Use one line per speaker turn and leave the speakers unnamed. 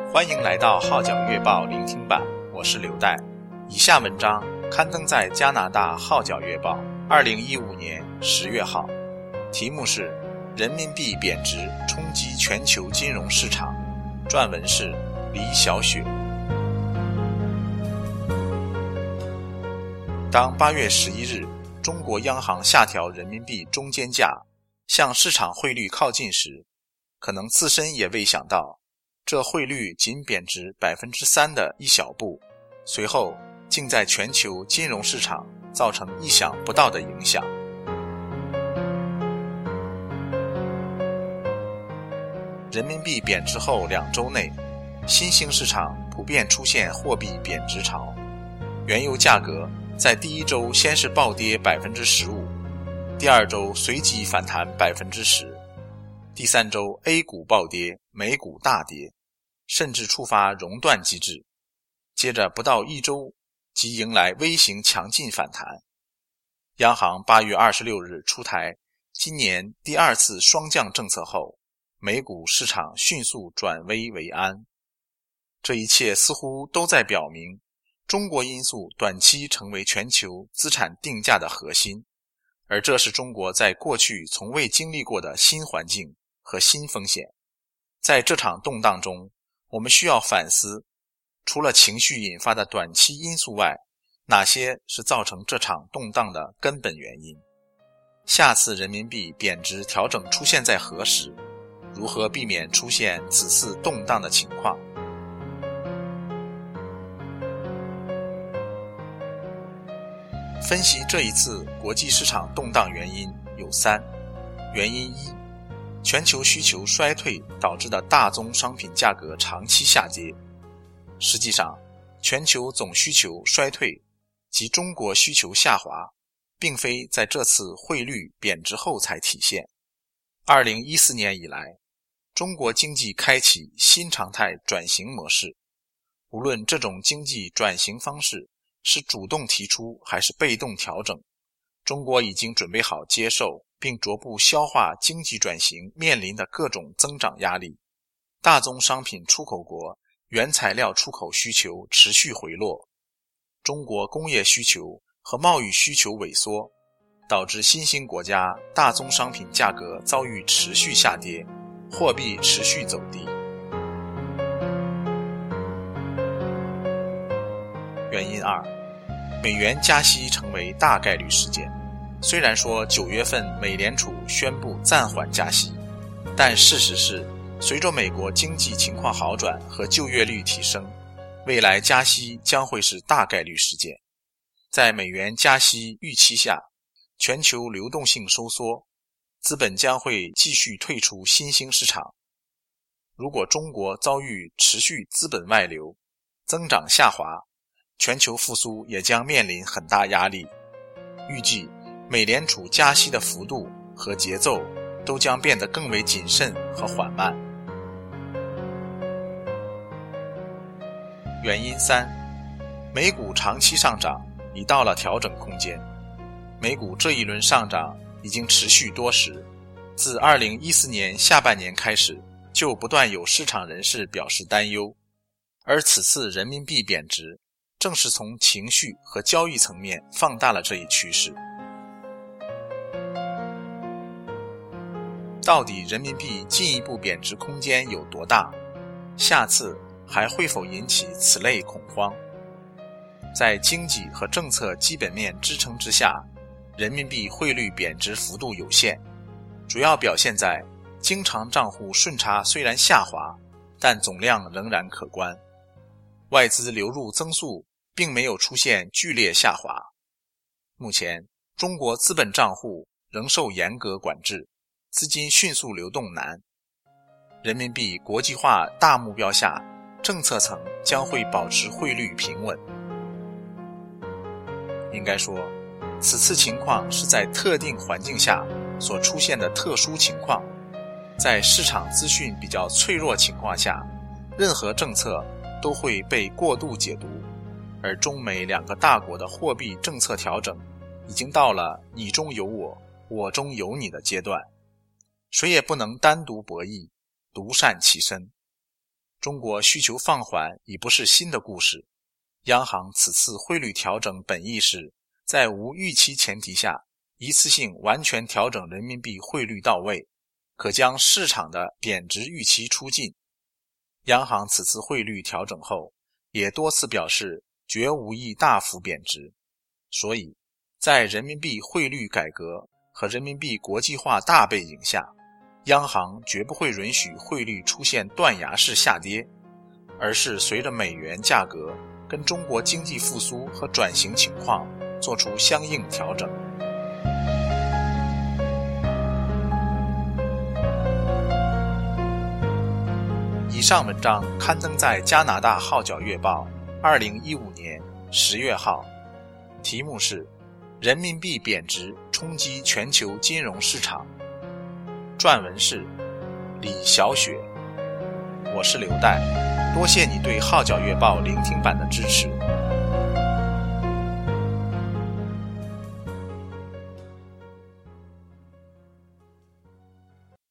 欢迎来到号角月报聆听版，我是刘代。以下文章刊登在加拿大号角月报2015年10月号，题目是人民币贬值冲击全球金融市场，撰文是李小雪。当8月11日中国央行下调人民币中间价，向市场汇率靠近时，可能自身也未想到，这汇率仅贬值 3% 的一小步，随后竟在全球金融市场造成意想不到的影响。人民币贬值后2周内，新兴市场普遍出现货币贬值潮，原油价格在第一周先是暴跌 15%， 第二周随即反弹 10%， 第三周 A 股暴跌，美股大跌，甚至触发熔断机制，接着不到1周即迎来微型强劲反弹。央行8月26日出台今年第2次双降政策后，美股市场迅速转危为安。这一切似乎都在表明，中国因素短期成为全球资产定价的核心，而这是中国在过去从未经历过的新环境和新风险。在这场动荡中，我们需要反思，除了情绪引发的短期因素外，哪些是造成这场动荡的根本原因？下次人民币贬值调整出现在何时？如何避免出现此次动荡的情况？分析这一次国际市场动荡原因有3。原因1，全球需求衰退导致的大宗商品价格长期下跌。实际上，全球总需求衰退及中国需求下滑，并非在这次汇率贬值后才体现。2014年以来，中国经济开启新常态转型模式，无论这种经济转型方式是主动提出还是被动调整，中国已经准备好接受并逐步消化经济转型面临的各种增长压力。大宗商品出口国原材料出口需求持续回落，中国工业需求和贸易需求萎缩，导致新兴国家大宗商品价格遭遇持续下跌，货币持续走低。原因2，美元加息成为大概率事件。虽然说9月份美联储宣布暂缓加息，但事实是，随着美国经济情况好转和就业率提升，未来加息将会是大概率事件。在美元加息预期下，全球流动性收缩，资本将会继续退出新兴市场。如果中国遭遇持续资本外流，增长下滑，全球复苏也将面临很大压力。预计美联储加息的幅度和节奏都将变得更为谨慎和缓慢。原因3，美股长期上涨已到了调整空间。美股这一轮上涨已经持续多时，自2014年下半年开始，就不断有市场人士表示担忧，而此次人民币贬值正是从情绪和交易层面放大了这一趋势。到底人民币进一步贬值空间有多大？下次还会否引起此类恐慌？在经济和政策基本面支撑之下，人民币汇率贬值幅度有限，主要表现在经常账户顺差虽然下滑，但总量仍然可观。外资流入增速并没有出现剧烈下滑。目前，中国资本账户仍受严格管制，资金迅速流动难。人民币国际化大目标下，政策层将会保持汇率平稳。应该说，此次情况是在特定环境下所出现的特殊情况。在市场资讯比较脆弱情况下，任何政策都会被过度解读，而中美2个大国的货币政策调整已经到了你中有我，我中有你的阶段，谁也不能单独博弈，独善其身。 中国需求放缓已不是新的故事，央行此次汇率调整本意是在无预期前提下，一次性完全调整人民币汇率到位，可将市场的贬值预期出尽。央行此次汇率调整后，也多次表示绝无意大幅贬值，所以在人民币汇率改革和人民币国际化大背景下，央行绝不会允许汇率出现断崖式下跌，而是随着美元价格跟中国经济复苏和转型情况做出相应调整。以上文章刊登在加拿大号角月报2015年10月号，题目是人民币贬值冲击全球金融市场，撰文是李小雪。我是刘岱，多谢你对号角月报聆听版的支持。